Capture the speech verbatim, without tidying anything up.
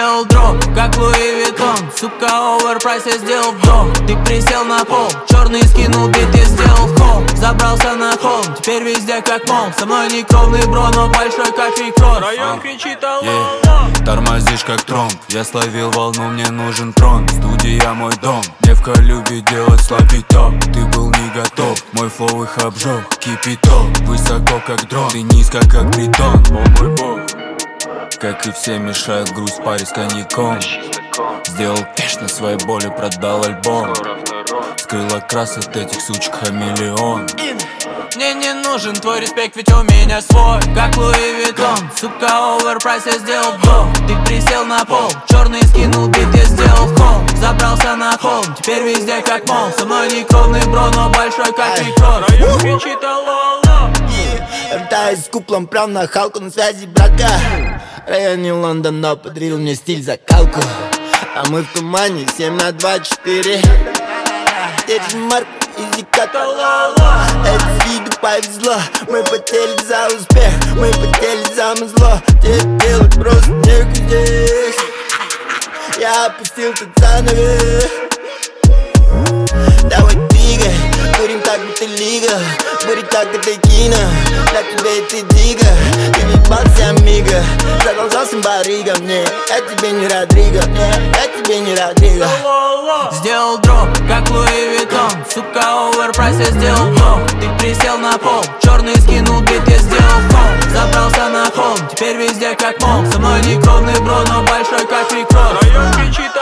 сделал дроп, как Луи Виттон. Сука, оверпрайс, я сделал вдох. Ты присел на пол, черный скинул бит, я сделал холм. Забрался на холм, теперь везде как мол. Со мной не кровный бро, но большой как и кросс. Район кричит алло. Тормозишь как тромб, я словил волну, мне нужен трон. Студия мой дом, девка любит делать слабый топ. Ты был не готов, мой флоу их обжег. Кипяток, высоко как дрон, ты низко как притон. О мой бог, как и все мешает грусть в паре с коньяком. Сделал кэш на своей боли, продал альбом. Скрыл окрас от этих сучек хамелеон. Мне не нужен твой респект, ведь у меня свой, как Луи Виттон. Сука, оверпрайс, я сделал вдох. Ты присел на пол, черный скинул бит, я сделал холм. Забрался на холм, теперь везде как мол. Со мной не кровный бро, но большой как и кросс. Район кричит алло, алло. Вертаюсь с куплом прям на халку, на связи брака. Районе Лондона подарил мне стиль закалку. А мы в тумане, семь на два четыре. Держим марку, изи каталога. Это виду повезло, мы потели за успех, мы потели за музло. Тебе делать просто некуда здесь. Я опустил тут занавес. Давай двигай, курим так, будто лига. Курить так, это кино, для тебя это дига. Ты въебался, амиго, задолжался барига. Мне, я тебе не Родриго, мне, я тебе не Родриго. Сделал дроп, как Луи Виттон. Сука, оверпрайс, я сделал вдох. Ты присел на пол, черный скинул бит, я сделал холм. Забрался на холм, теперь везде как мол. Со мной не кровный бро, но большой как и кросс. Район кричит